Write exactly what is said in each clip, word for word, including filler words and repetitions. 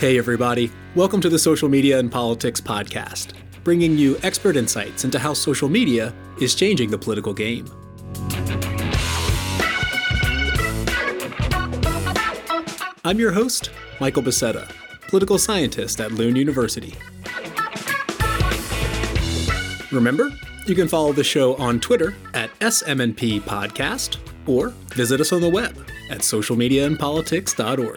Hey everybody, welcome to the Social Media and Politics podcast, bringing you expert insights into how social media is changing the political game. I'm your host, Michael Becerra, political scientist at Lund University. Remember, you can follow the show on Twitter at S M N P Podcast or visit us on the web at social media and politics dot org.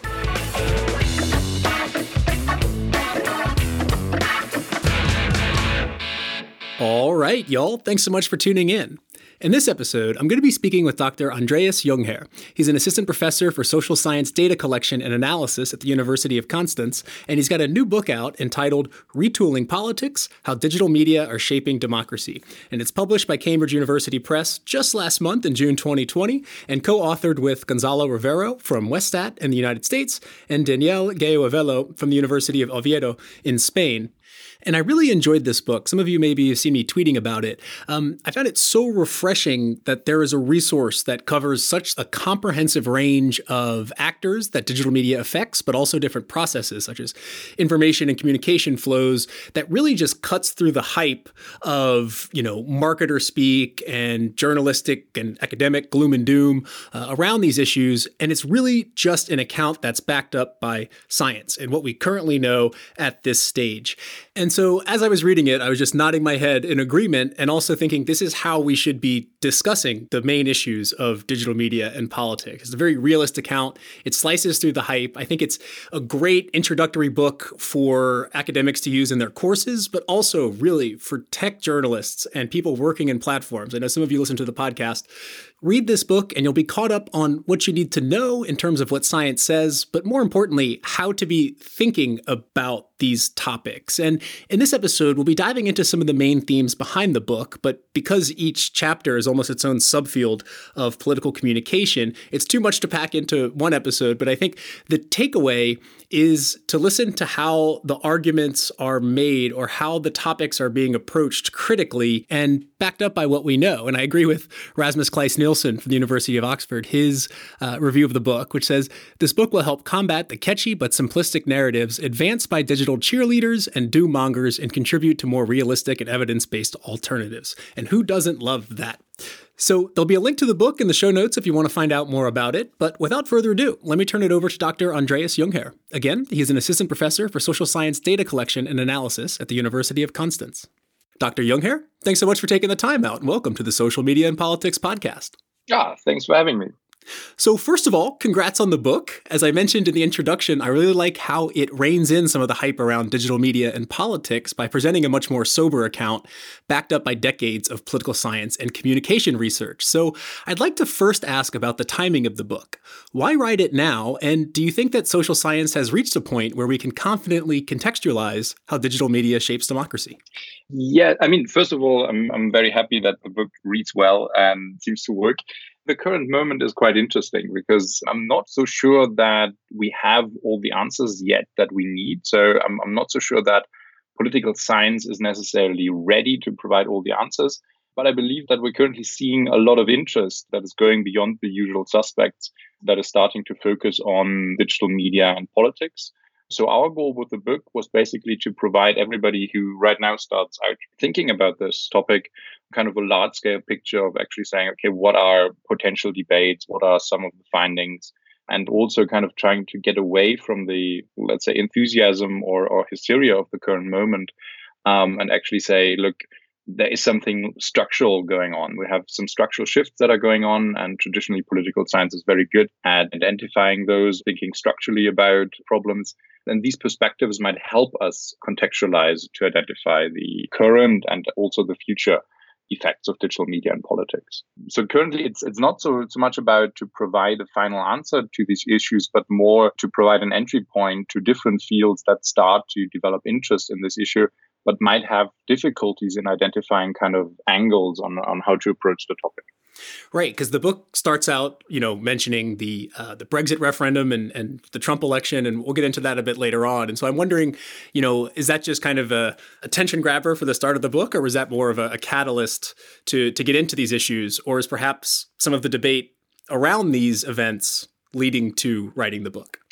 All right, y'all. Thanks so much for tuning in. In this episode, I'm going to be speaking with Doctor Andreas Jungherr. He's an assistant professor for social science data collection and analysis at the University of Constance, and he's got a new book out entitled Retooling Politics: How Digital Media Are Shaping Democracy. And it's published by Cambridge University Press just last month in June twenty twenty, and co-authored with Gonzalo Rivero from Westat in the United States and Daniel Gallo-Avello from the University of Oviedo in Spain. And I really enjoyed this book. Some of you maybe have seen me tweeting about it. Um, I found it so refreshing that there is a resource that covers such a comprehensive range of actors that digital media affects, but also different processes such as information and communication flows that really just cuts through the hype of, you know, marketer speak and journalistic and academic gloom and doom uh, around these issues. And it's really just an account that's backed up by science and what we currently know at this stage. And so as I was reading it, I was just nodding my head in agreement and also thinking this is how we should be discussing the main issues of digital media and politics. It's a very realist account. It slices through the hype. I think it's a great introductory book for academics to use in their courses, but also really for tech journalists and people working in platforms. I know some of you listen to the podcast. Read this book and you'll be caught up on what you need to know in terms of what science says, but more importantly, how to be thinking about these topics. And in this episode, we'll be diving into some of the main themes behind the book, but because each chapter is almost its own subfield of political communication, it's too much to pack into one episode. But I think the takeaway is to listen to how the arguments are made or how the topics are being approached critically and backed up by what we know. And I agree with Rasmus Kleis-Nielsen from the University of Oxford, his uh, review of the book, which says, this book will help combat the catchy but simplistic narratives advanced by digital cheerleaders and doom mongers and contribute to more realistic and evidence-based alternatives. And who doesn't love that? So there'll be a link to the book in the show notes if you want to find out more about it. But without further ado, let me turn it over to Doctor Andreas Jungherr. Again, he's an assistant professor for social science data collection and analysis at the University of Constance. Doctor Jungherr, thanks so much for taking the time out and welcome to the Social Media and Politics podcast. Ah, thanks for having me. So first of all, congrats on the book. As I mentioned in the introduction, I really like how it reins in some of the hype around digital media and politics by presenting a much more sober account backed up by decades of political science and communication research. So I'd like to first ask about the timing of the book. Why write it now? And do you think that social science has reached a point where we can confidently contextualize how digital media shapes democracy? Yeah, I mean, first of all, I'm I'm very happy that the book reads well and seems to work. The current moment is quite interesting because I'm not so sure that we have all the answers yet that we need. So I'm, I'm not so sure that political science is necessarily ready to provide all the answers. But I believe that we're currently seeing a lot of interest that is going beyond the usual suspects that is starting to focus on digital media and politics. So our goal with the book was basically to provide everybody who right now starts out thinking about this topic kind of a large-scale picture of actually saying, okay, what are potential debates? What are some of the findings? And also kind of trying to get away from the, let's say, enthusiasm or, or hysteria of the current moment um, and actually say, look, there is something structural going on. We have some structural shifts that are going on, and traditionally political science is very good at identifying those, thinking structurally about problems. And these perspectives might help us contextualize to identify the current and also the future effects of digital media and politics. So currently, it's it's not so, so much about to provide a final answer to these issues, but more to provide an entry point to different fields that start to develop interest in this issue, but might have difficulties in identifying kind of angles on, on how to approach the topic. Right, because the book starts out, you know, mentioning the uh, the Brexit referendum and, and the Trump election, and we'll get into that a bit later on. And so I'm wondering, you know, is that just kind of a attention grabber for the start of the book, or was that more of a, a catalyst to to get into these issues, or is perhaps some of the debate around these events leading to writing the book?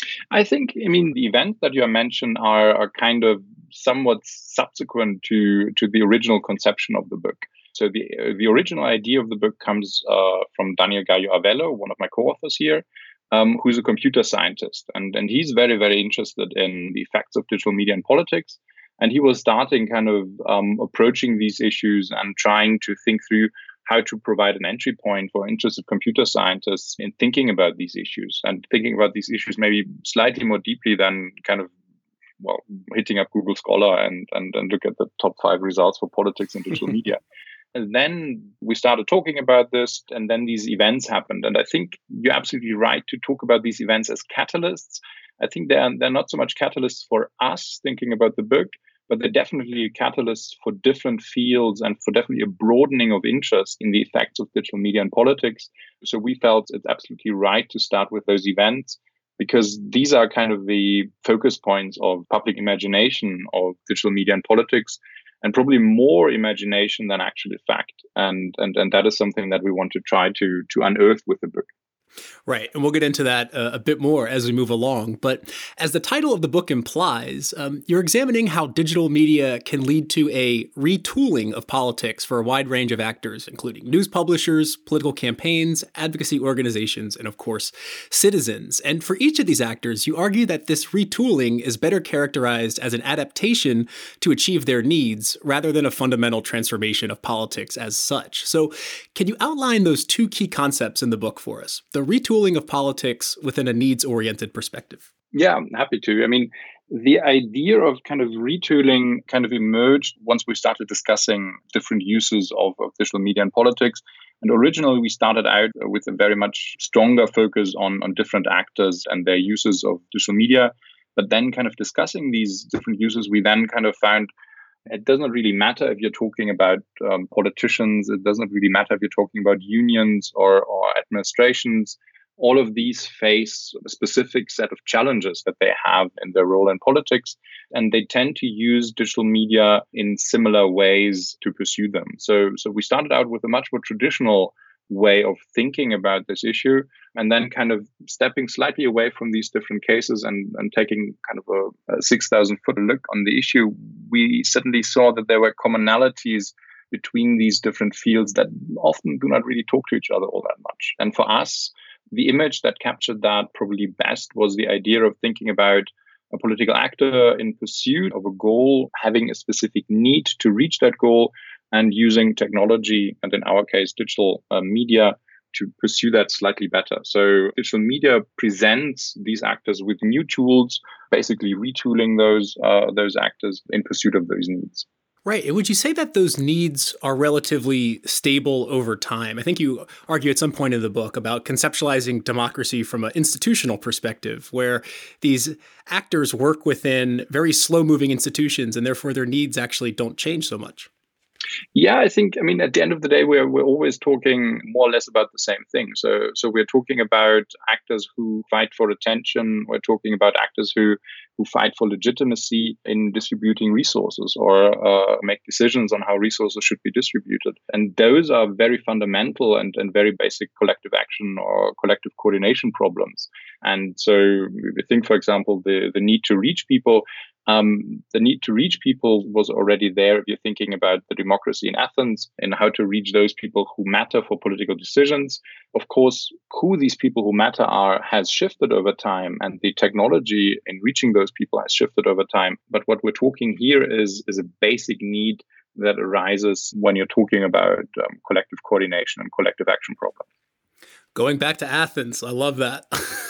I think, I mean, the events that you mentioned are, are kind of somewhat subsequent to, to the original conception of the book. So the uh, the original idea of the book comes uh, from Daniel Gallo Arvelo, one of my co-authors here, um, who's a computer scientist. And, and he's very, very interested in the effects of digital media and politics. And he was starting kind of um, approaching these issues and trying to think through how to provide an entry point for interested computer scientists in thinking about these issues and thinking about these issues maybe slightly more deeply than kind of, well, hitting up Google Scholar and, and, and look at the top five results for politics and digital media. And then we started talking about this, and then these events happened. And I think you're absolutely right to talk about these events as catalysts. I think they're, they're not so much catalysts for us thinking about the book, but they're definitely catalysts for different fields and for definitely a broadening of interest in the effects of digital media and politics. So we felt it's absolutely right to start with those events, because these are kind of the focus points of public imagination of digital media and politics, and probably more imagination than actually fact. And, and, and that is something that we want to try to, to unearth with the book. Right. And we'll get into that uh, a bit more as we move along. But as the title of the book implies, um, you're examining how digital media can lead to a retooling of politics for a wide range of actors, including news publishers, political campaigns, advocacy organizations, and of course, citizens. And for each of these actors, you argue that this retooling is better characterized as an adaptation to achieve their needs rather than a fundamental transformation of politics as such. So can you outline those two key concepts in the book for us? The retooling of politics within a needs-oriented perspective. Yeah, I'm happy to. I mean, the idea of kind of retooling kind of emerged once we started discussing different uses of, of digital media and politics. And originally, we started out with a very much stronger focus on, on different actors and their uses of digital media. But then kind of discussing these different uses, we then kind of found it doesn't really matter if you're talking about um, politicians. It doesn't really matter if you're talking about unions or, or administrations. All of these face a specific set of challenges that they have in their role in politics, and they tend to use digital media in similar ways to pursue them. So, so we started out with a much more traditional way of thinking about this issue, and then kind of stepping slightly away from these different cases and, and taking kind of a, a six thousand foot look on the issue, we suddenly saw that there were commonalities between these different fields that often do not really talk to each other all that much. And for us, the image that captured that probably best was the idea of thinking about a political actor in pursuit of a goal, having a specific need to reach that goal, and using technology, and in our case, digital uh, media, to pursue that slightly better. So digital media presents these actors with new tools, basically retooling those uh, those actors in pursuit of those needs. Right. And would you say that those needs are relatively stable over time? I think you argue at some point in the book about conceptualizing democracy from an institutional perspective, where these actors work within very slow-moving institutions, and therefore their needs actually don't change so much. Yeah, I think, I mean, at the end of the day, we're we're always talking more or less about the same thing. So so we're talking about actors who fight for attention. We're talking about actors who, who fight for legitimacy in distributing resources or uh, make decisions on how resources should be distributed. And those are very fundamental and, and very basic collective action or collective coordination problems. And so we think, for example, the, the need to reach people. Um, the need to reach people was already there if you're thinking about the democracy in Athens and how to reach those people who matter for political decisions. Of course, who these people who matter are has shifted over time, and the technology in reaching those people has shifted over time. But what we're talking here is, is a basic need that arises when you're talking about um, collective coordination and collective action problems. Going back to Athens, I love that.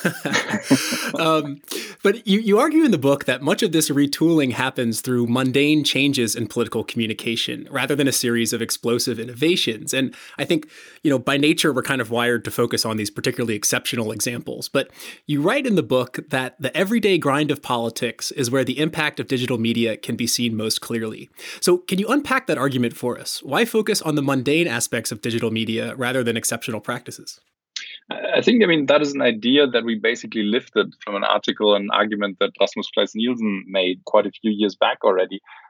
um, but you, you argue in the book that much of this retooling happens through mundane changes in political communication rather than a series of explosive innovations. And I think, you know, by nature, we're kind of wired to focus on these particularly exceptional examples. But you write in the book that the everyday grind of politics is where the impact of digital media can be seen most clearly. So can you unpack that argument for us? Why focus on the mundane aspects of digital media rather than exceptional practices? I think, I mean, that is an idea that we basically lifted from an article, an argument that Rasmus Kleis Nielsen made quite a few years back already.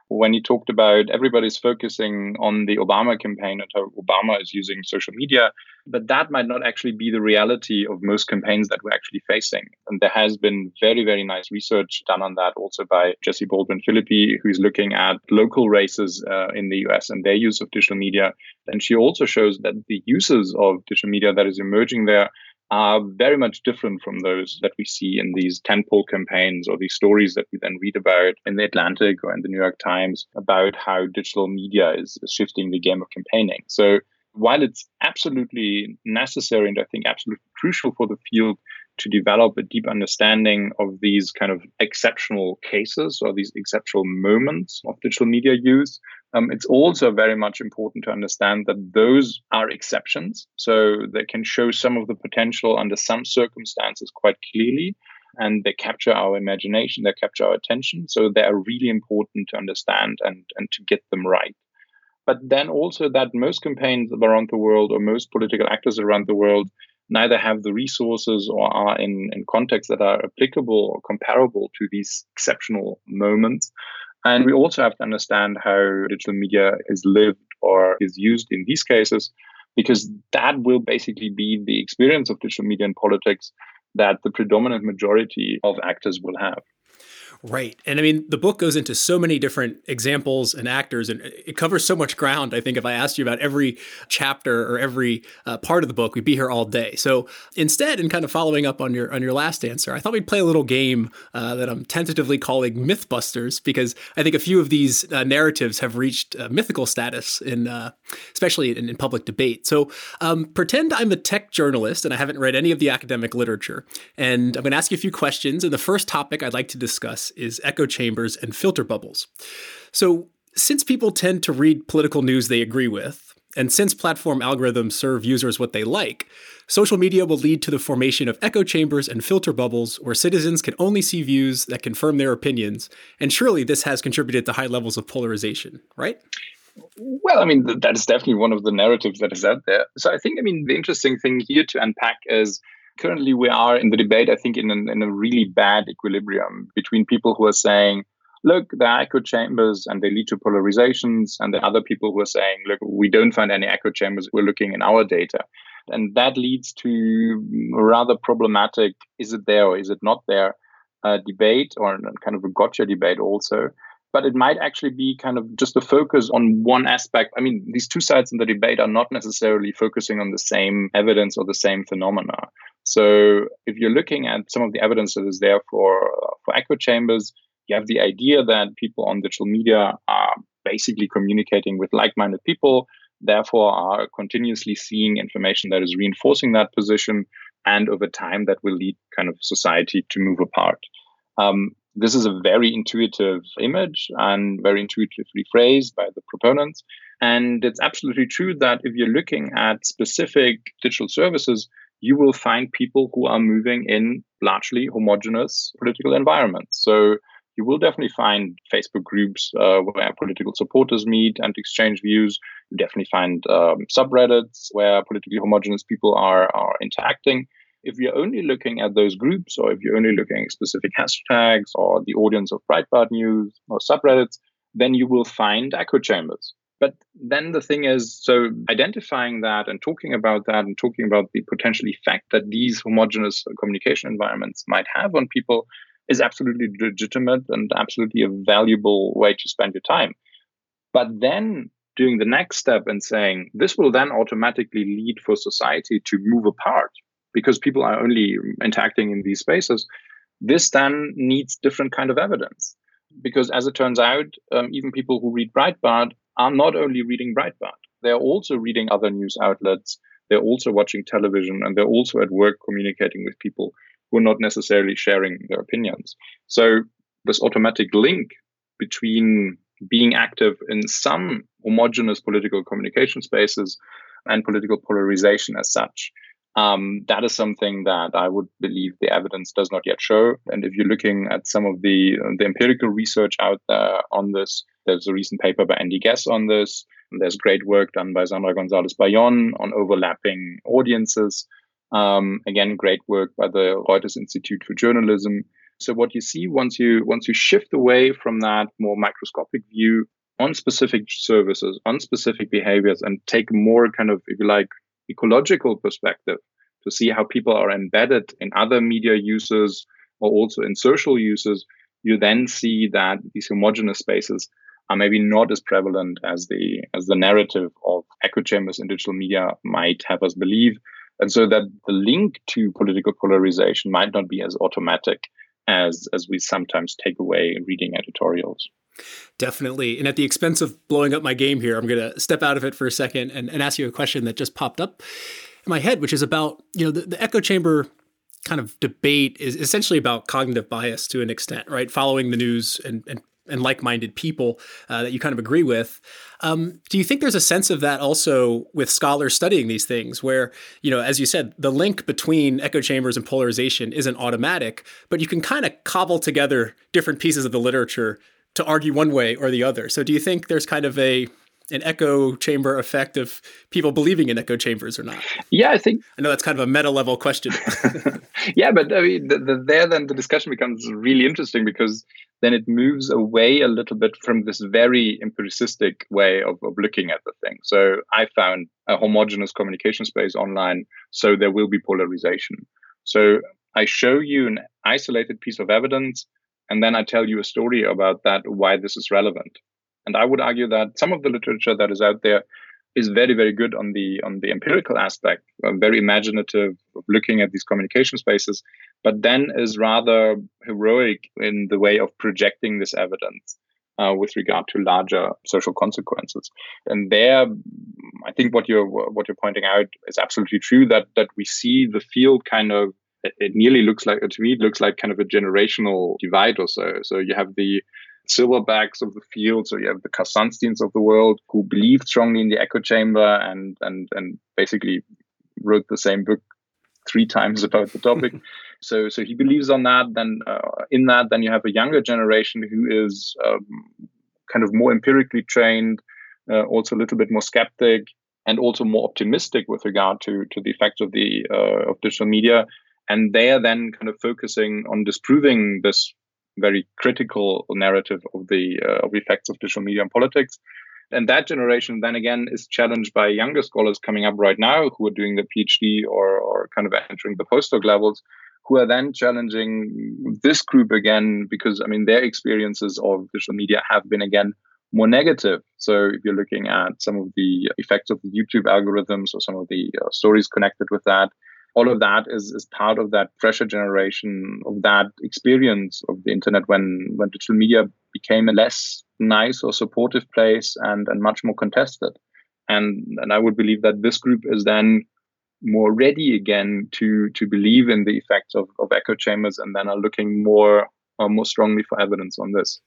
when he talked about everybody's focusing on the Obama campaign and how Obama is using social media, but that might not actually be the reality of most campaigns that we're actually facing. And there has been very, very nice research done on that also by Jesse Baldwin-Philippi, who's looking at local races uh, in the U S and their use of digital media. And she also shows that the uses of digital media that is emerging there are very much different from those that we see in these tentpole campaigns or these stories that we then read about in the Atlantic or in the New York Times about how digital media is shifting the game of campaigning. So while it's absolutely necessary and I think absolutely crucial for the field to develop a deep understanding of these kind of exceptional cases or these exceptional moments of digital media use, um, it's also very much important to understand that those are exceptions. So they can show some of the potential under some circumstances quite clearly, and they capture our imagination, they capture our attention. So they are really important to understand and, and to get them right. But then also that most campaigns around the world or most political actors around the world neither have the resources or are in, in contexts that are applicable or comparable to these exceptional moments. And we also have to understand how digital media is lived or is used in these cases, because that will basically be the experience of digital media in politics that the predominant majority of actors will have. Right. And I mean, the book goes into so many different examples and actors, and it covers so much ground. I think if I asked you about every chapter or every uh, part of the book, we'd be here all day. So instead, and kind of following up on your on your last answer, I thought we'd play a little game uh, that I'm tentatively calling Mythbusters, because I think a few of these uh, narratives have reached uh, mythical status, in uh, especially in, in public debate. So um, pretend I'm a tech journalist and I haven't read any of the academic literature. And I'm going to ask you a few questions. And the first topic I'd like to discuss is echo chambers and filter bubbles. So since people tend to read political news they agree with, and since platform algorithms serve users what they like, social media will lead to the formation of echo chambers and filter bubbles where citizens can only see views that confirm their opinions. And surely this has contributed to high levels of polarization, right? Well, I mean, that is definitely one of the narratives that is out there. So I think, I mean, the interesting thing here to unpack is currently we are in the debate, I think, in, an, in a really bad equilibrium between people who are saying, look, there are echo chambers and they lead to polarizations, and the other people who are saying, look, we don't find any echo chambers, we're looking in our data. And that leads to a rather problematic, is it there or is it not there, uh, debate, or kind of a gotcha debate also. But it might actually be kind of just a focus on one aspect. I mean, these two sides in the debate are not necessarily focusing on the same evidence or the same phenomena. So if you're looking at some of the evidence that is there for, for echo chambers, you have the idea that people on digital media are basically communicating with like-minded people, therefore are continuously seeing information that is reinforcing that position, and over time that will lead kind of society to move apart. Um, This is a very intuitive image and very intuitively phrased by the proponents. And it's absolutely true that if you're looking at specific digital services, you will find people who are moving in largely homogeneous political environments. So you will definitely find Facebook groups uh, where political supporters meet and exchange views. You definitely find um, subreddits where politically homogeneous people are, are interacting. If you're only looking at those groups, or if you're only looking at specific hashtags or the audience of Breitbart News or subreddits, then you will find echo chambers. But then the thing is, so identifying that and talking about that and talking about the potential effect that these homogeneous communication environments might have on people is absolutely legitimate and absolutely a valuable way to spend your time. But then doing the next step and saying this will then automatically lead for society to move apart, because people are only interacting in these spaces, this then needs different kind of evidence. Because as it turns out, um, even people who read Breitbart are not only reading Breitbart, they're also reading other news outlets, they're also watching television, and they're also at work communicating with people who are not necessarily sharing their opinions. So this automatic link between being active in some homogeneous political communication spaces and political polarization as such, Um, that is something that I would believe the evidence does not yet show. And if you're looking at some of the uh, the empirical research out there on this, there's a recent paper by Andy Guess on this. And there's great work done by Sandra Gonzalez-Bayon on overlapping audiences. Um, again, great work by the Reuters Institute for Journalism. So what you see once you once you shift away from that more microscopic view on specific services, on specific behaviors, and take more kind of, if you like, ecological perspective to see how people are embedded in other media uses or also in social uses, you then see that these homogeneous spaces are maybe not as prevalent as the as the narrative of echo chambers in digital media might have us believe. And so that the link to political polarization might not be as automatic as as we sometimes take away in reading editorials. Definitely. And at the expense of blowing up my game here, I'm going to step out of it for a second and, and ask you a question that just popped up in my head, which is about, you know, the, the echo chamber kind of debate is essentially about cognitive bias to an extent, right? Following the news and, and, and like-minded people uh, that you kind of agree with. Um, do you think there's a sense of that also with scholars studying these things where, you know, as you said, the link between echo chambers and polarization isn't automatic, but you can kind of cobble together different pieces of the literature to argue one way or the other. So do you think there's kind of a an echo chamber effect of people believing in echo chambers or not? Yeah, I think... I know that's kind of a meta level question. Yeah, but I mean, the, the, there then the discussion becomes really interesting because then it moves away a little bit from this very empiricistic way of, of looking at the thing. So I found a homogeneous communication space online, so there will be polarization. So I show you an isolated piece of evidence, and then I tell you a story about that, why this is relevant. And I would argue that some of the literature that is out there is very, very good on the on the empirical aspect, uh, very imaginative of looking at these communication spaces, but then is rather heroic in the way of projecting this evidence uh, with regard to larger social consequences. And there, I think what you're what you're pointing out is absolutely true. That that we see the field kind of it, it nearly looks like to me it looks like kind of a generational divide or so. So you have the silverbacks of the field, so you have the Karsansteins of the world who believed strongly in the echo chamber and and and basically wrote the same book three times about the topic. so so he believes on that. Then uh, in that, then you have a younger generation who is um, kind of more empirically trained, uh, also a little bit more skeptic, and also more optimistic with regard to to the effects of the uh, of digital media. And they are then kind of focusing on disproving this very critical narrative of the uh, of effects of digital media and politics. And that generation then again is challenged by younger scholars coming up right now who are doing the PhD or or kind of entering the postdoc levels, who are then challenging this group again, because I mean their experiences of digital media have been again more negative. So if you're looking at some of the effects of the YouTube algorithms or some of the uh, stories connected with that, all of that is, is part of that fresher generation of that experience of the internet when, when digital media became a less nice or supportive place and, and much more contested. And, and I would believe that this group is then more ready again to, to believe in the effects of, of echo chambers and then are looking more, uh, more strongly for evidence on this.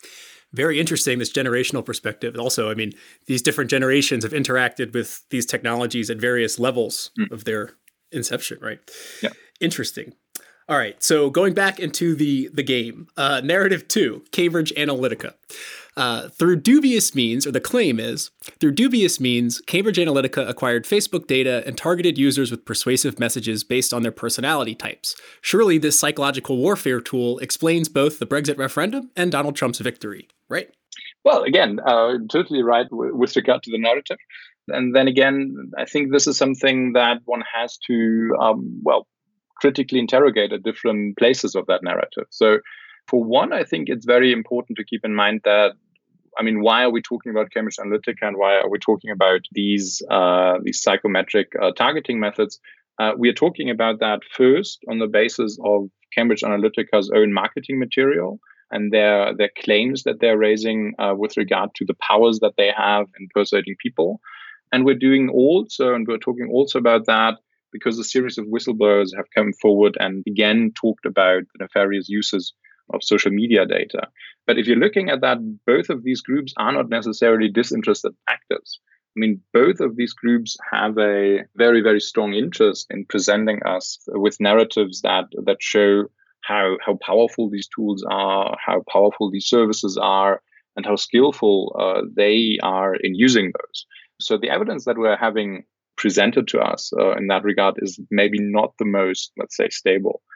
Very interesting, this generational perspective. Also, I mean, these different generations have interacted with these technologies at various levels mm. of their inception, right? Yeah. Interesting. All right. So going back into the the game, uh, narrative two, Cambridge Analytica. Uh, through dubious means, or the claim is, through dubious means, Cambridge Analytica acquired Facebook data and targeted users with persuasive messages based on their personality types. Surely this psychological warfare tool explains both the Brexit referendum and Donald Trump's victory, right? Well, again, uh, totally right w- with regard to the narrative. And then again, I think this is something that one has to, um, well, critically interrogate at different places of that narrative. So for one, I think it's very important to keep in mind that, I mean, why are we talking about Cambridge Analytica and why are we talking about these uh, these psychometric uh, targeting methods? Uh, we are talking about that first on the basis of Cambridge Analytica's own marketing material and their their claims that they're raising uh, with regard to the powers that they have in persuading people. And we're doing also, and we're talking also about that because a series of whistleblowers have come forward and again talked about the nefarious uses of social media data. But if you're looking at that, both of these groups are not necessarily disinterested actors. I mean, both of these groups have a very, very strong interest in presenting us with narratives that that show how, how powerful these tools are, how powerful these services are, and how skillful uh, they are in using those. So the evidence that we're having presented to us uh, in that regard is maybe not the most, let's say, stable.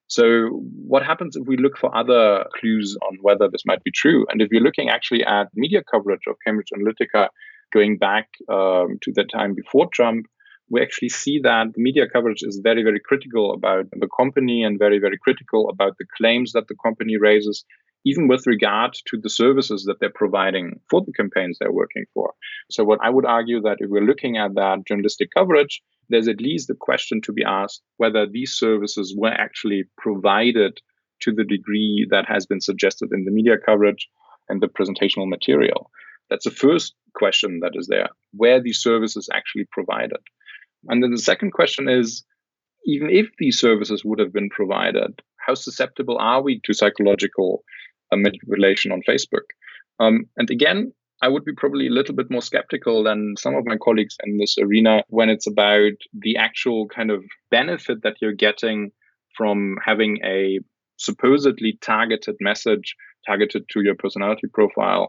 So what happens if we look for other clues on whether this might be true? And if you're looking actually at media coverage of Cambridge Analytica going back um, to the time before Trump, we actually see that the media coverage is very, very critical about the company and very, very critical about the claims that the company raises, even with regard to the services that they're providing for the campaigns they're working for. So what I would argue that if we're looking at that journalistic coverage, there's at least a question to be asked whether these services were actually provided to the degree that has been suggested in the media coverage and the presentational material. That's the first question that is there, where these services actually provided. And then the second question is, even if these services would have been provided, how susceptible are we to psychological uh, manipulation on Facebook? Um, and again, I would be probably a little bit more skeptical than some of my colleagues in this arena when it's about the actual kind of benefit that you're getting from having a supposedly targeted message targeted to your personality profile.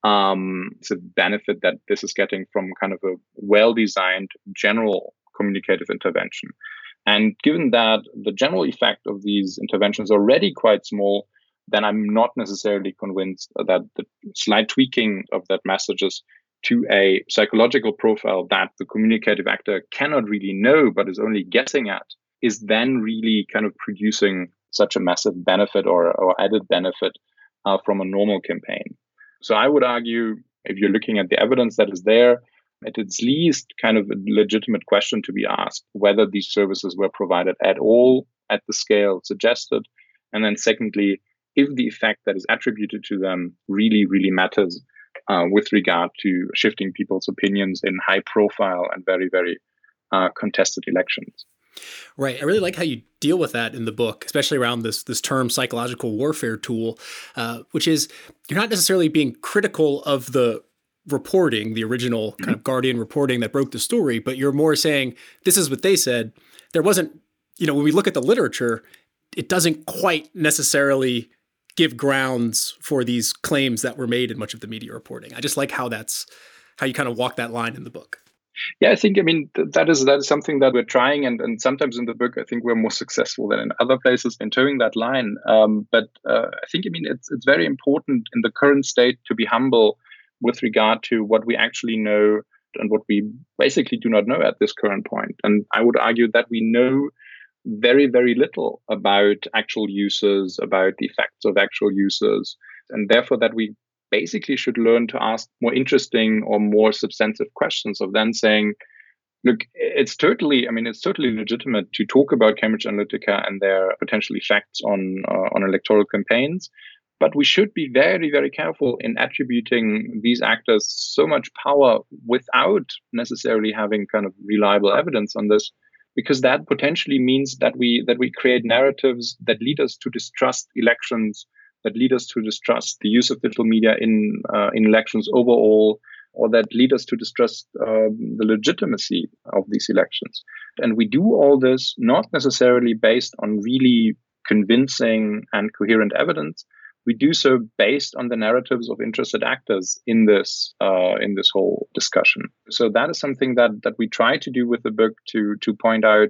Um, it's a benefit that this is getting from kind of a well-designed general communicative intervention. And given that the general effect of these interventions is already quite small, then I'm not necessarily convinced that the slight tweaking of that messages to a psychological profile that the communicative actor cannot really know, but is only guessing at, is then really kind of producing such a massive benefit or, or added benefit uh, from a normal campaign. So I would argue, if you're looking at the evidence that is there, at its least kind of a legitimate question to be asked whether these services were provided at all at the scale suggested. And then secondly, if the effect that is attributed to them really, really matters uh, with regard to shifting people's opinions in high profile and very, very uh, contested elections. Right. I really like how you deal with that in the book, especially around this this term psychological warfare tool, uh, which is you're not necessarily being critical of the reporting, the original kind of Guardian reporting that broke the story, but you're more saying, this is what they said. There wasn't, you know, when we look at the literature, it doesn't quite necessarily give grounds for these claims that were made in much of the media reporting. I just like how that's, how you kind of walk that line in the book. Yeah, I think, I mean, th- that is that is something that we're trying. And, and sometimes in the book, I think we're more successful than in other places in towing that line. Um, but uh, I think, I mean, it's it's very important in the current state to be humble with regard to what we actually know and what we basically do not know at this current point. And I would argue that we know very, very little about actual users, about the effects of actual users, and therefore that we basically should learn to ask more interesting or more substantive questions of then saying, look, it's totally, I mean, it's totally legitimate to talk about Cambridge Analytica and their potential effects on uh, on electoral campaigns. But we should be very, very careful in attributing these actors so much power without necessarily having kind of reliable evidence on this, because that potentially means that we that we create narratives that lead us to distrust elections, that lead us to distrust the use of digital media in uh, in elections overall, or that lead us to distrust uh, the legitimacy of these elections. And we do all this not necessarily based on really convincing and coherent evidence. We do so based on the narratives of interested actors in this uh, in this whole discussion. So that is something that that we try to do with the book to to point out,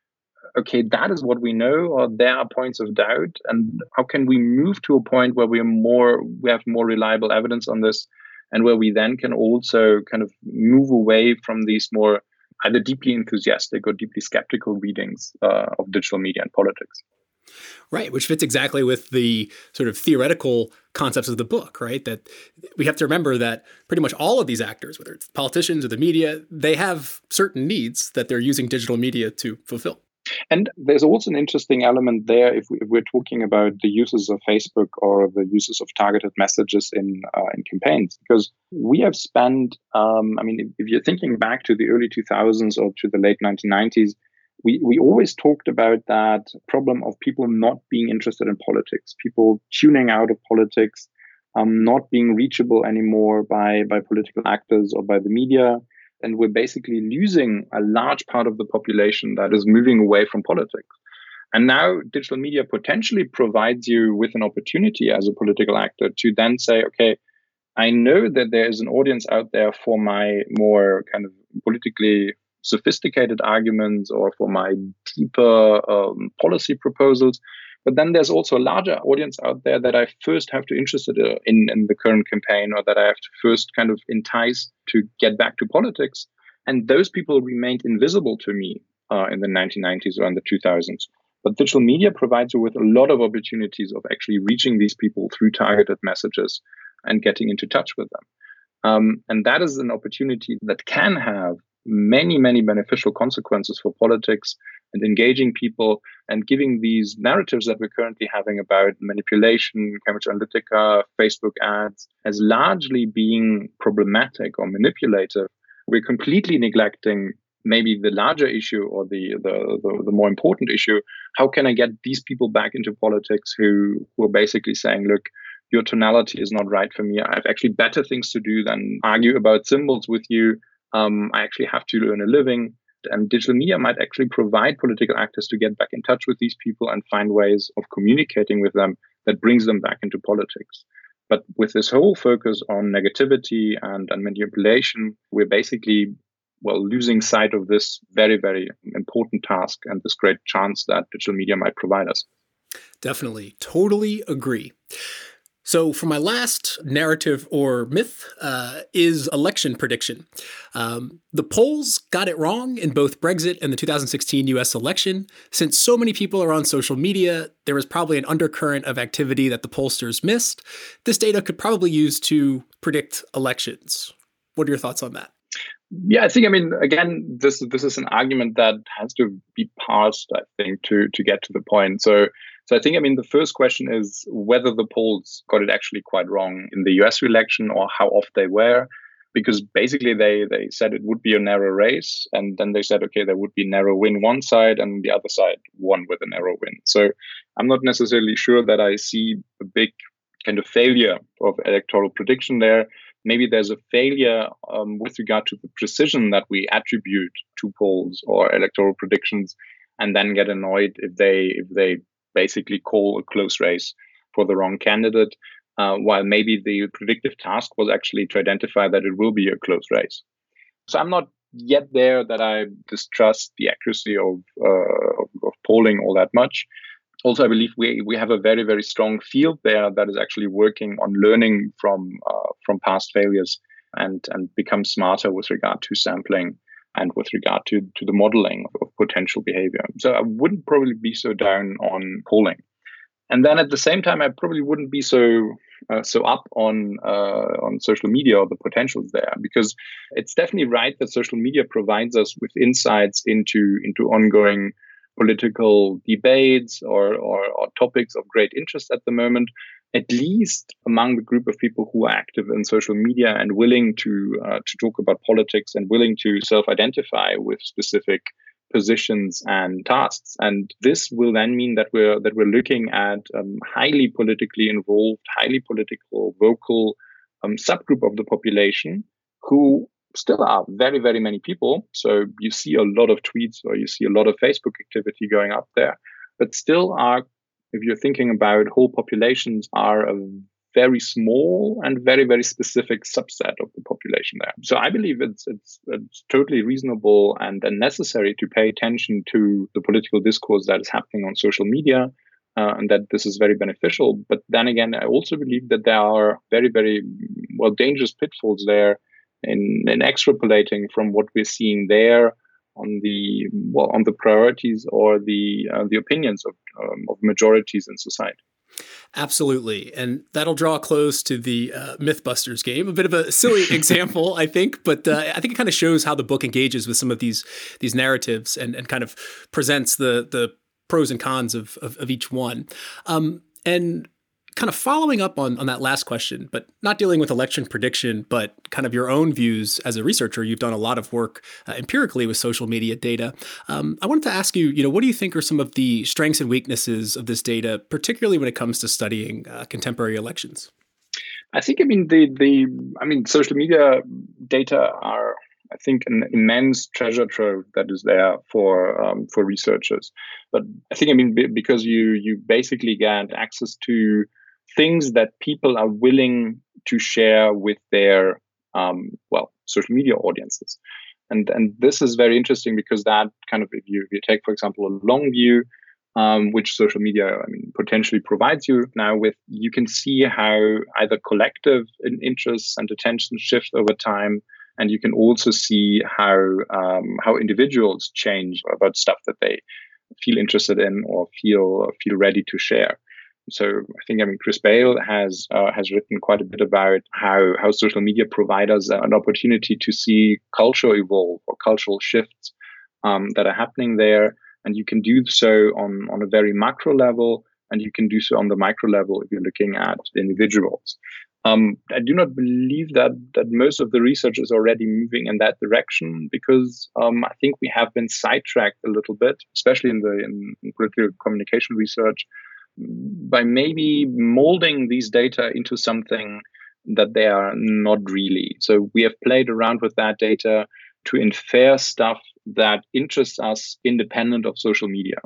okay, that is what we know, or there are points of doubt, and how can we move to a point where we are more we have more reliable evidence on this, and where we then can also kind of move away from these more either deeply enthusiastic or deeply skeptical readings uh, of digital media and politics. Right, which fits exactly with the sort of theoretical concepts of the book, right? That we have to remember that pretty much all of these actors, whether it's politicians or the media, they have certain needs that they're using digital media to fulfill. And there's also an interesting element there if, we, if we're talking about the uses of Facebook or the uses of targeted messages in uh, in campaigns, because we have spent, um, I mean, if, if you're thinking back to the early two thousands or to the late nineteen nineties, we, we always talked about that problem of people not being interested in politics, people tuning out of politics, um, not being reachable anymore by, by political actors or by the media. And we're basically losing a large part of the population that is moving away from politics. And now digital media potentially provides you with an opportunity as a political actor to then say, okay, I know that there is an audience out there for my more kind of politically sophisticated arguments or for my deeper um, policy proposals. But then there's also a larger audience out there that I first have to interested in in the current campaign, or that I have to first kind of entice to get back to politics. And those people remained invisible to me uh, in the nineteen nineties or in the two thousands. But digital media provides you with a lot of opportunities of actually reaching these people through targeted messages and getting into touch with them. Um, and that is an opportunity that can have many, many beneficial consequences for politics and engaging people and giving these narratives that we're currently having about manipulation, Cambridge Analytica, Facebook ads as largely being problematic or manipulative. We're completely neglecting maybe the larger issue or the, the, the, the more important issue. How can I get these people back into politics who, who are basically saying, look, your tonality is not right for me. I have actually better things to do than argue about symbols with you. Um, I actually have to earn a living. And digital media might actually provide political actors to get back in touch with these people and find ways of communicating with them that brings them back into politics. But with this whole focus on negativity and, and manipulation, we're basically, well, losing sight of this very, very important task and this great chance that digital media might provide us. Definitely. Totally agree. So for my last narrative or myth uh, is election prediction. Um, the polls got it wrong in both Brexit and the two thousand sixteen U S election. Since so many people are on social media, there was probably an undercurrent of activity that the pollsters missed. This data could probably use to predict elections. What are your thoughts on that? Yeah, I think, I mean, again, this this is an argument that has to be parsed, I think, to to get to the point. So, so I think, I mean, the first question is whether the polls got it actually quite wrong in the U S election or how off they were, because basically they they said it would be a narrow race, and then they said, okay, there would be narrow win one side and the other side won with a narrow win. So I'm not necessarily sure that I see a big kind of failure of electoral prediction there. Maybe there's a failure um, with regard to the precision that we attribute to polls or electoral predictions, and then get annoyed if they if they basically call a close race for the wrong candidate, uh, while maybe the predictive task was actually to identify that it will be a close race. So I'm not yet there that I distrust the accuracy of, uh, of, of polling all that much. Also, I believe we we have a very, very strong field there that is actually working on learning from uh, from past failures and and become smarter with regard to sampling and with regard to, to the modeling of, of potential behavior. So I wouldn't probably be so down on polling. And then at the same time, I probably wouldn't be so uh, so up on uh, on social media or the potentials there, because it's definitely right that social media provides us with insights into into ongoing political debates or, or, or topics of great interest at the moment, at least among the group of people who are active in social media and willing to uh, to talk about politics and willing to self-identify with specific positions and tasks. And this will then mean that we're that we're looking at um, highly politically involved, highly political, vocal um, subgroup of the population who still are very, very many people. So you see a lot of tweets or you see a lot of Facebook activity going up there, but still are, if you're thinking about whole populations, are a very small and very, very specific subset of the population there. So I believe it's it's, it's totally reasonable and, and necessary to pay attention to the political discourse that is happening on social media, uh, and that this is very beneficial. But then again, I also believe that there are very, very, well, dangerous pitfalls there In, in extrapolating from what we're seeing there on the well, on the priorities or the uh, the opinions of um, of majorities in society. Absolutely. And that'll draw close to the uh, Mythbusters game. A bit of a silly example, I think, but uh, I think it kind of shows how the book engages with some of these these narratives and, and kind of presents the the pros and cons of of, of each one. Um, and kind of following up on, on that last question, but not dealing with election prediction, but kind of your own views as a researcher. You've done a lot of work uh, empirically with social media data. Um, I wanted to ask you, you know, what do you think are some of the strengths and weaknesses of this data, particularly when it comes to studying uh, contemporary elections? I think, I mean, the, the, I mean, social media data are, I think, an immense treasure trove that is there for um, for researchers. But I think, I mean, b- because you you basically get access to things that people are willing to share with their, um, well, social media audiences. And and this is very interesting because that kind of, if you, if you take, for example, a long view, um, which social media, I mean, potentially provides you now with. You can see how either collective interests and attention shift over time, and you can also see how um, how individuals change about stuff that they feel interested in or feel feel ready to share. So I think I mean Chris Bail has uh, has written quite a bit about how how social media provide us an opportunity to see culture evolve or cultural shifts um, that are happening there, and you can do so on on a very macro level, and you can do so on the micro level if you're looking at individuals. Um, I do not believe that that most of the research is already moving in that direction because um, I think we have been sidetracked a little bit, especially in the in, in political communication research, by maybe molding these data into something that they are not really. So we have played around with that data to infer stuff that interests us independent of social media.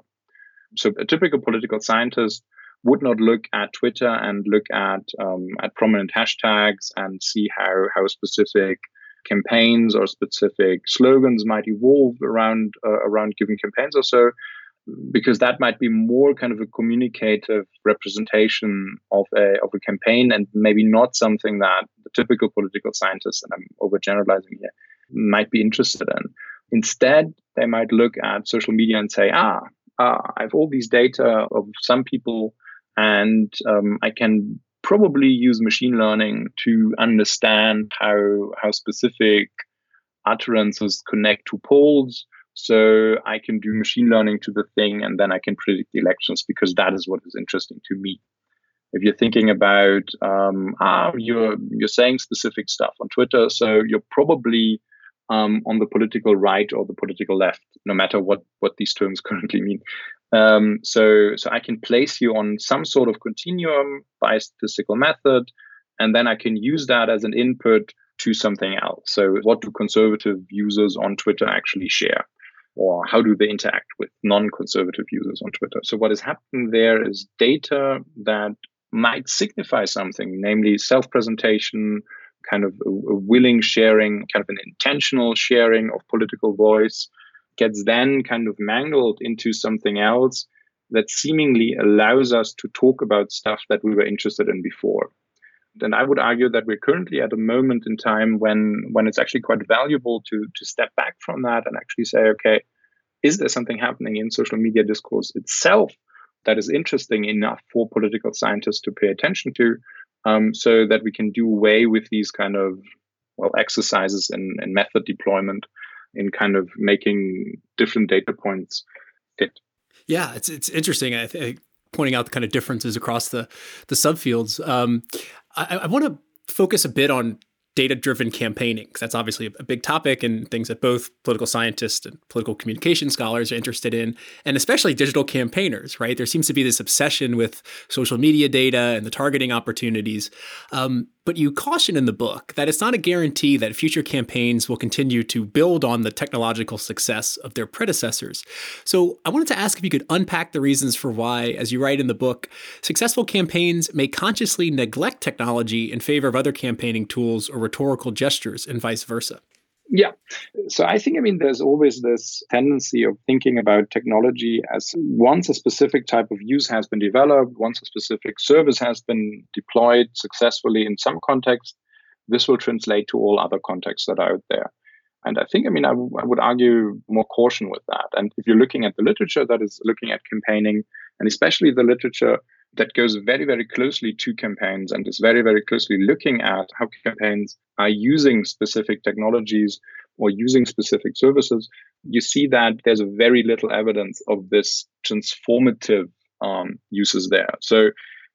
So a typical political scientist would not look at Twitter and look at um, at prominent hashtags and see how how specific campaigns or specific slogans might evolve around uh, around given campaigns or so, because that might be more kind of a communicative representation of a of a campaign and maybe not something that the typical political scientist, and I'm overgeneralizing here, might be interested in. Instead, they might look at social media and say, ah, ah I have all these data of some people, and um, I can probably use machine learning to understand how how specific utterances connect to polls. So I can do machine learning to the thing, and then I can predict the elections because that is what is interesting to me. If you're thinking about, um, ah, you're you're saying specific stuff on Twitter, so you're probably um, on the political right or the political left, no matter what what these terms currently mean. Um, so so I can place you on some sort of continuum by a statistical method, and then I can use that as an input to something else. So what do conservative users on Twitter actually share? Or how do they interact with non-conservative users on Twitter? So what is happening there is data that might signify something, namely self-presentation, kind of a, a willing sharing, kind of an intentional sharing of political voice, gets then kind of mangled into something else that seemingly allows us to talk about stuff that we were interested in before. And I would argue that we're currently at a moment in time when when it's actually quite valuable to to step back from that and actually say, okay, is there something happening in social media discourse itself that is interesting enough for political scientists to pay attention to, um, so that we can do away with these kind of, well, exercises in, in method deployment in kind of making different data points fit. Yeah, it's it's interesting. I think pointing out the kind of differences across the the subfields. Um, I, I want to focus a bit on data-driven campaigning, because that's obviously a big topic and things that both political scientists and political communication scholars are interested in, and especially digital campaigners, right? There seems to be this obsession with social media data and the targeting opportunities. Um, but you caution in the book that it's not a guarantee that future campaigns will continue to build on the technological success of their predecessors. So I wanted to ask if you could unpack the reasons for why, as you write in the book, successful campaigns may consciously neglect technology in favor of other campaigning tools or rhetorical gestures and vice versa. Yeah. So I think, I mean, there's always this tendency of thinking about technology as once a specific type of use has been developed, once a specific service has been deployed successfully in some context, this will translate to all other contexts that are out there. And I think, I mean, I, w- I would argue more caution with that. And if you're looking at the literature that is looking at campaigning, and especially the literature that goes very, very closely to campaigns and is very, very closely looking at how campaigns are using specific technologies or using specific services, you see that there's very little evidence of this transformative um, uses there. So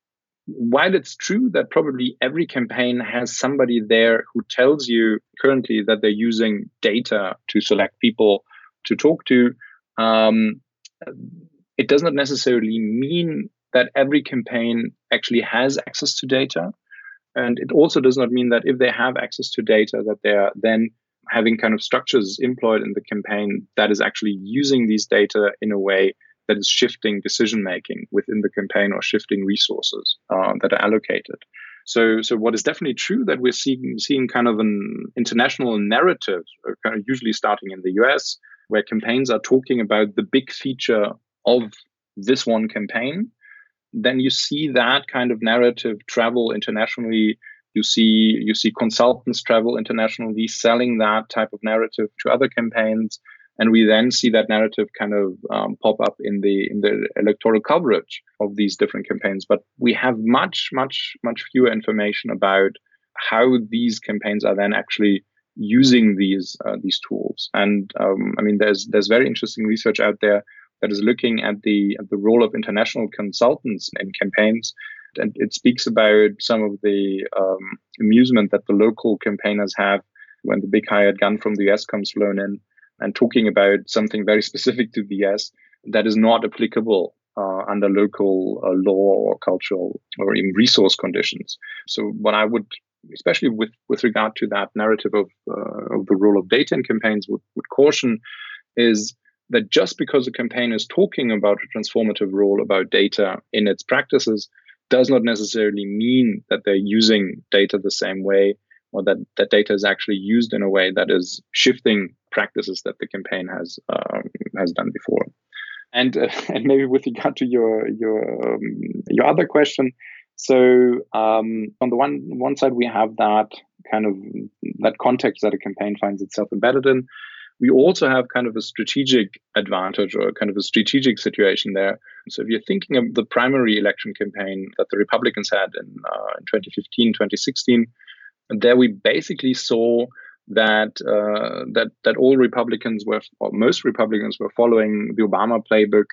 while it's true that probably every campaign has somebody there who tells you currently that they're using data to select people to talk to, um, it does not necessarily mean that every campaign actually has access to data. And it also does not mean that if they have access to data, that they're then having kind of structures employed in the campaign that is actually using these data in a way that is shifting decision-making within the campaign or shifting resources uh, that are allocated. So, so what is definitely true that we're seeing, seeing kind of an international narrative, uh, kind of usually starting in the U S, where campaigns are talking about the big feature of this one campaign, then you see that kind of narrative travel internationally. You see, you see consultants travel internationally, selling that type of narrative to other campaigns, and we then see that narrative kind of um, pop up in the in the electoral coverage of these different campaigns. But we have much, much, much fewer information about how these campaigns are then actually using these uh, these tools. And um, I mean, there's there's very interesting research out there that is looking at the at the role of international consultants in campaigns. And it speaks about some of the um, amusement that the local campaigners have when the big hired gun from the U S comes flown in and talking about something very specific to the U S that is not applicable uh, under local uh, law or cultural or even resource conditions. So what I would, especially with, with regard to that narrative of, uh, of the role of data in campaigns, would, would caution is that just because a campaign is talking about a transformative role about data in its practices does not necessarily mean that they're using data the same way, or that, that data is actually used in a way that is shifting practices that the campaign has um, has done before. And uh, and maybe with regard to your your um, your other question, so um, on the one one side we have that kind of that context that a campaign finds itself embedded in. We also have kind of a strategic advantage or kind of a strategic situation there. So if you're thinking of the primary election campaign that the Republicans had in, uh, in twenty fifteen, twenty sixteen, there we basically saw that uh, that that all Republicans were, or most Republicans were following the Obama playbook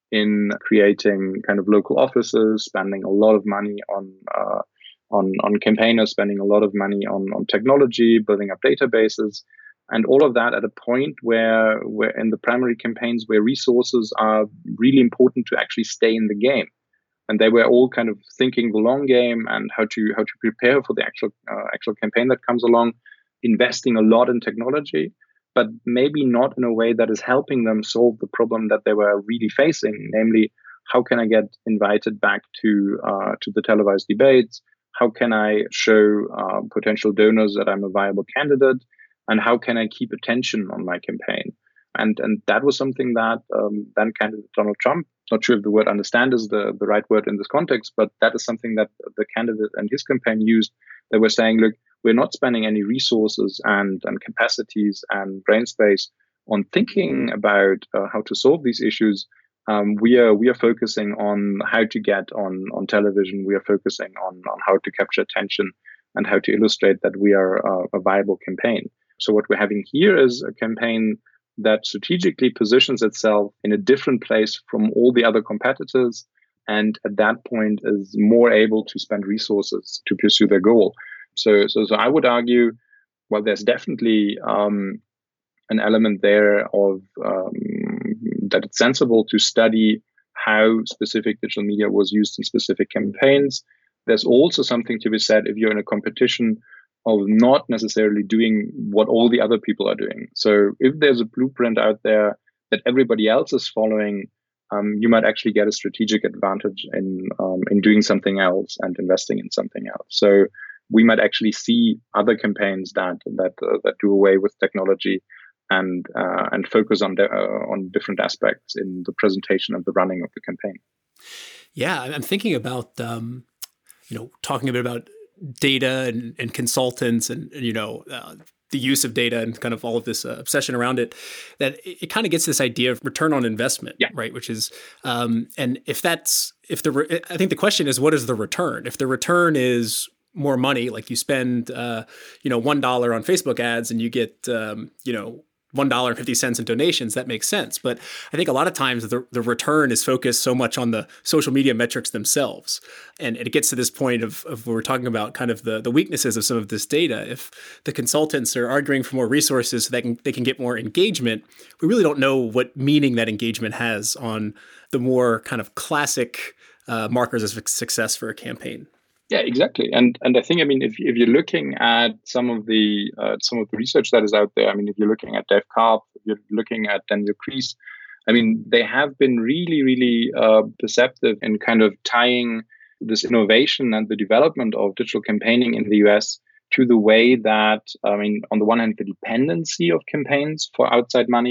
in creating kind of local offices, spending a lot of money on uh, on on campaigners, spending a lot of money on on technology, building up databases. And all of that at a point where, where in the primary campaigns, where resources are really important to actually stay in the game. And they were all kind of thinking the long game and how to how to prepare for the actual uh, actual campaign that comes along, investing a lot in technology, but maybe not in a way that is helping them solve the problem that they were really facing, namely, how can I get invited back to uh, to the televised debates? How can I show uh, potential donors that I'm a viable candidate? And how can I keep attention on my campaign? And and that was something that um, then candidate Donald Trump, not sure if the word understand is the, the right word in this context, but that is something that the candidate and his campaign used. They were saying, look, we're not spending any resources and, and capacities and brain space on thinking about uh, how to solve these issues. Um, we are we are focusing on how to get on, on television. We are focusing on, on how to capture attention and how to illustrate that we are uh, a viable campaign. So what we're having here is a campaign that strategically positions itself in a different place from all the other competitors, and at that point is more able to spend resources to pursue their goal. So, so, so I would argue, well, there's definitely um, an element there of um, that it's sensible to study how specific digital media was used in specific campaigns. There's also something to be said if you're in a competition of not necessarily doing what all the other people are doing. So if there's a blueprint out there that everybody else is following, um, you might actually get a strategic advantage in um, in doing something else and investing in something else. So we might actually see other campaigns that that uh, that do away with technology and uh, and focus on the, uh, on different aspects in the presentation and the running of the campaign. Yeah, I'm thinking about um, you know talking a bit about data and, and consultants and, and you know, uh, the use of data and kind of all of this uh, obsession around it, that it, it kind of gets this idea of return on investment, yeah. right? Which is, um, and if that's, if the, re- I think the question is, what is the return? If the return is more money, like you spend, uh, you know, one dollar on Facebook ads and you get, um, you know, one dollar and fifty cents in donations, that makes sense. But I think a lot of times the, the return is focused so much on the social media metrics themselves. And it gets to this point of, of where we're talking about kind of the, the weaknesses of some of this data. If the consultants are arguing for more resources so they can, they can get more engagement, we really don't know what meaning that engagement has on the more kind of classic uh, markers of success for a campaign. Yeah, exactly. And and I think, I mean, if if you're looking at some of the uh, some of the research that is out there, I mean, if you're looking at Dave Karp, if you're looking at Daniel Kreis, I mean, they have been really, really uh, perceptive in kind of tying this innovation and the development of digital campaigning in the U S to the way that, I mean, on the one hand, the dependency of campaigns for outside money,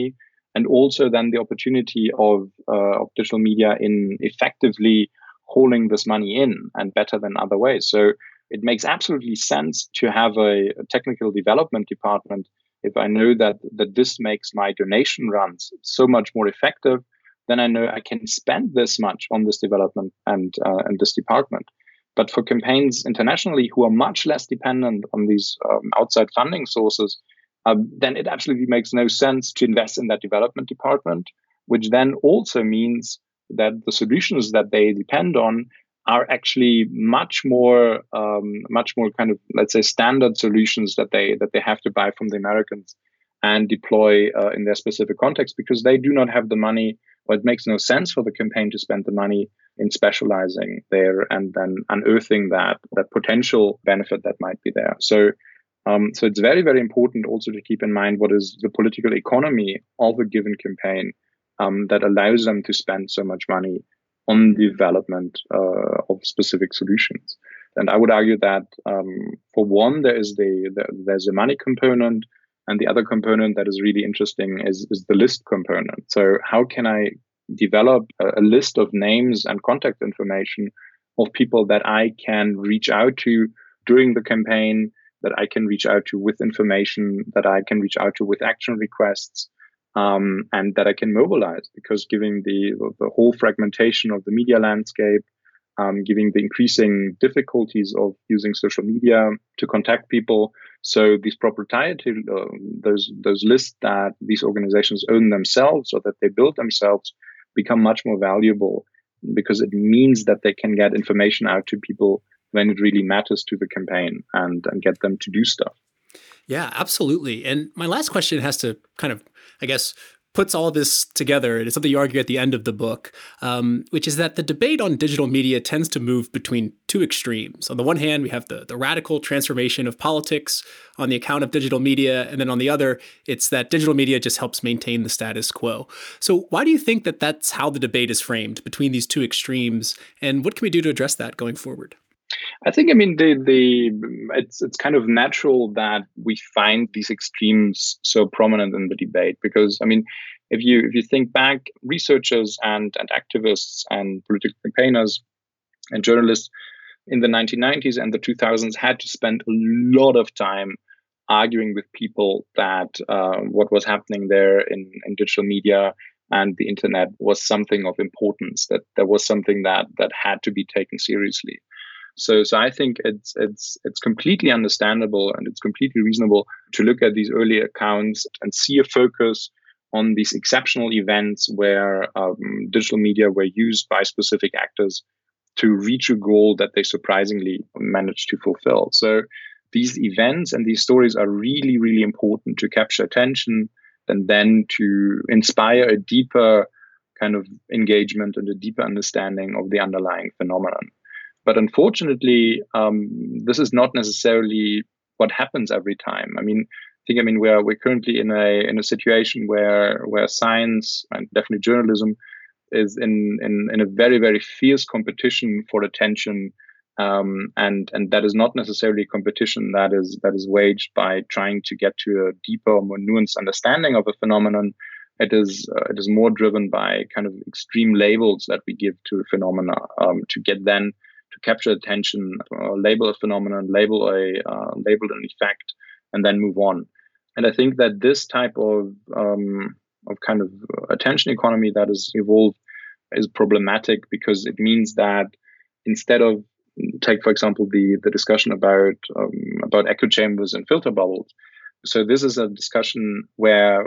and also then the opportunity of, uh, of digital media in effectively hauling this money in and better than other ways. So it makes absolutely sense to have a, a technical development department. If I know that, that this makes my donation runs so much more effective, then I know I can spend this much on this development and, uh, and this department. But for campaigns internationally who are much less dependent on these um, outside funding sources, um, then it absolutely makes no sense to invest in that development department, which then also means that the solutions that they depend on are actually much more, um, much more kind of, let's say, standard solutions that they that they have to buy from the Americans and deploy uh, in their specific context, because they do not have the money, or it makes no sense for the campaign to spend the money in specializing there and then unearthing that that potential benefit that might be there. So, um, so it's very, very important also to keep in mind what is the political economy of a given campaign um, that allows them to spend so much money on the development uh, of specific solutions. And I would argue that um, for one, there is the, the there's a money component, and the other component that is really interesting is, is the list component. So how can I develop a, a list of names and contact information of people that I can reach out to during the campaign, that I can reach out to with information, that I can reach out to with action requests, um, and that I can mobilize, because given the, the whole fragmentation of the media landscape, um, giving the increasing difficulties of using social media to contact people. So these proprietary, uh, those, those lists that these organizations own themselves or that they build themselves become much more valuable, because it means that they can get information out to people when it really matters to the campaign and, and get them to do stuff. Yeah, absolutely. And my last question has to kind of, I guess, puts all of this together. It is something you argue at the end of the book, um, which is that the debate on digital media tends to move between two extremes. On the one hand, we have the, the radical transformation of politics on the account of digital media. And then on the other, it's that digital media just helps maintain the status quo. So why do you think that that's how the debate is framed between these two extremes? And what can we do to address that going forward? I think, I mean, the the it's it's kind of natural that we find these extremes so prominent in the debate, because, I mean, if you if you think back, researchers and and activists and political campaigners and journalists in the nineteen nineties and the two thousands had to spend a lot of time arguing with people that uh, what was happening there in, in digital media and the internet was something of importance, that there was something that that had to be taken seriously. So, so I think it's it's it's completely understandable and it's completely reasonable to look at these early accounts and see a focus on these exceptional events where um, digital media were used by specific actors to reach a goal that they surprisingly managed to fulfill. So these events and these stories are really, really important to capture attention and then to inspire a deeper kind of engagement and a deeper understanding of the underlying phenomenon. But unfortunately, um, this is not necessarily what happens every time. I mean, I think I mean we're we're currently in a in a situation where where science and definitely journalism is in in, in a very very fierce competition for attention, um, and and that is not necessarily a competition that is that is waged by trying to get to a deeper, more nuanced understanding of a phenomenon. It is uh, it is more driven by kind of extreme labels that we give to a phenomena um, to get then to capture attention, uh, label a phenomenon, label a uh, label an effect, and then move on. And I think that this type of um, of kind of attention economy that is evolved is problematic, because it means that instead of, take for example the the discussion about um, about echo chambers and filter bubbles. So this is a discussion where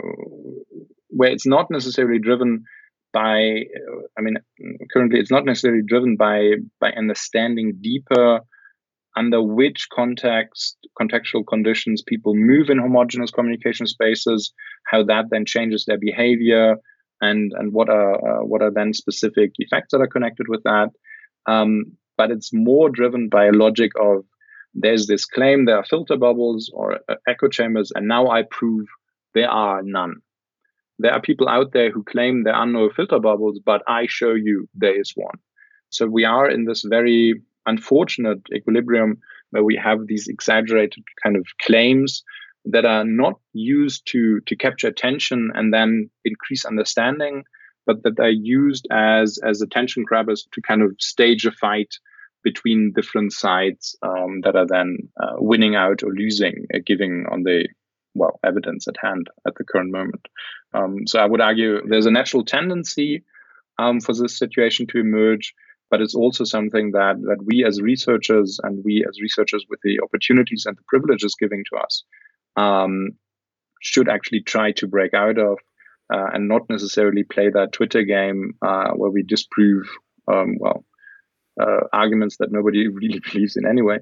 where it's not necessarily driven by, I mean, currently it's not necessarily driven by by understanding deeper under which context, contextual conditions people move in homogeneous communication spaces, how that then changes their behavior, and and what are uh, what are then specific effects that are connected with that. Um, but it's more driven by a logic of, there's this claim there are filter bubbles or uh, echo chambers, and now I prove there are none. There are people out there who claim there are no filter bubbles, but I show you there is one. So we are in this very unfortunate equilibrium where we have these exaggerated kind of claims that are not used to, to capture attention and then increase understanding, but that are used as, as attention grabbers to kind of stage a fight between different sides um, that are then uh, winning out or losing, uh, giving on the, well, evidence at hand at the current moment. Um, so I would argue there's a natural tendency um, for this situation to emerge, but it's also something that, that we as researchers and we as researchers with the opportunities and the privileges giving to us um, should actually try to break out of uh, and not necessarily play that Twitter game uh, where we disprove, um, well, Uh, arguments that nobody really believes in anyway,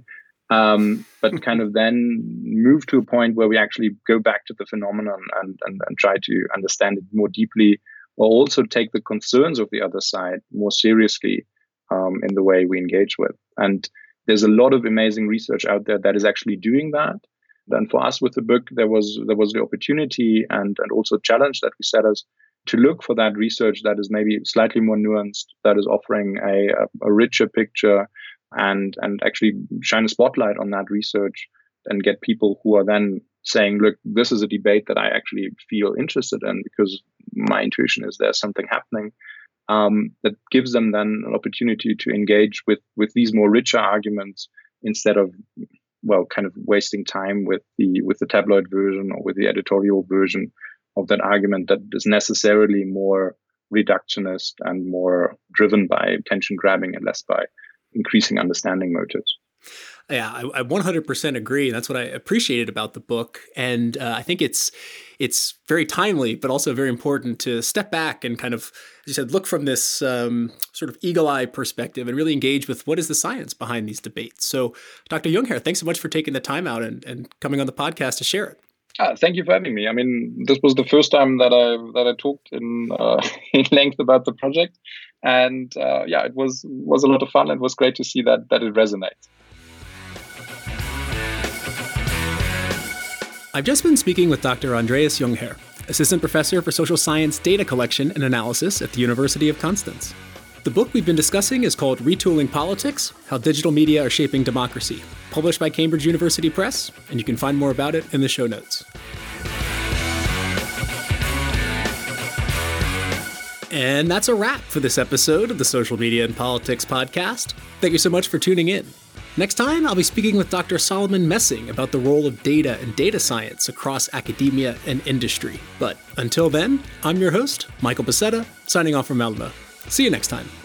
um, but kind of then move to a point where we actually go back to the phenomenon and, and, and try to understand it more deeply, or also take the concerns of the other side more seriously um, in the way we engage with. And there's a lot of amazing research out there that is actually doing that. And for us with the book, there was there was the opportunity and, and also challenge that we set us to look for that research that is maybe slightly more nuanced, that is offering a, a, a richer picture and, and actually shine a spotlight on that research and get people who are then saying, look, this is a debate that I actually feel interested in because my intuition is there's something happening. Um, that gives them then an opportunity to engage with, with these more richer arguments instead of, well, kind of wasting time with the with the tabloid version or with the editorial version of that argument that is necessarily more reductionist and more driven by attention grabbing and less by increasing understanding motives. Yeah, I, I one hundred percent agree. That's what I appreciated about the book. And uh, I think it's it's very timely, but also very important to step back and kind of, as you said, look from this um, sort of eagle-eye perspective and really engage with what is the science behind these debates. So Doctor Jungherr, thanks so much for taking the time out and, and coming on the podcast to share it. Ah, thank you for having me. I mean, this was the first time that I that I talked in uh, in length about the project, and uh, yeah, it was was a lot of fun. It was great to see that that it resonates. I've just been speaking with Doctor Andreas Jungherr, Assistant Professor for Social Science Data Collection and Analysis at the University of Konstanz. The book we've been discussing is called Retooling Politics: How Digital Media Are Shaping Democracy, published by Cambridge University Press, and you can find more about it in the show notes. And that's a wrap for this episode of the Social Media and Politics podcast. Thank you so much for tuning in. Next time, I'll be speaking with Doctor Solomon Messing about the role of data and data science across academia and industry. But until then, I'm your host, Michael Becerra, signing off from Malmö. See you next time.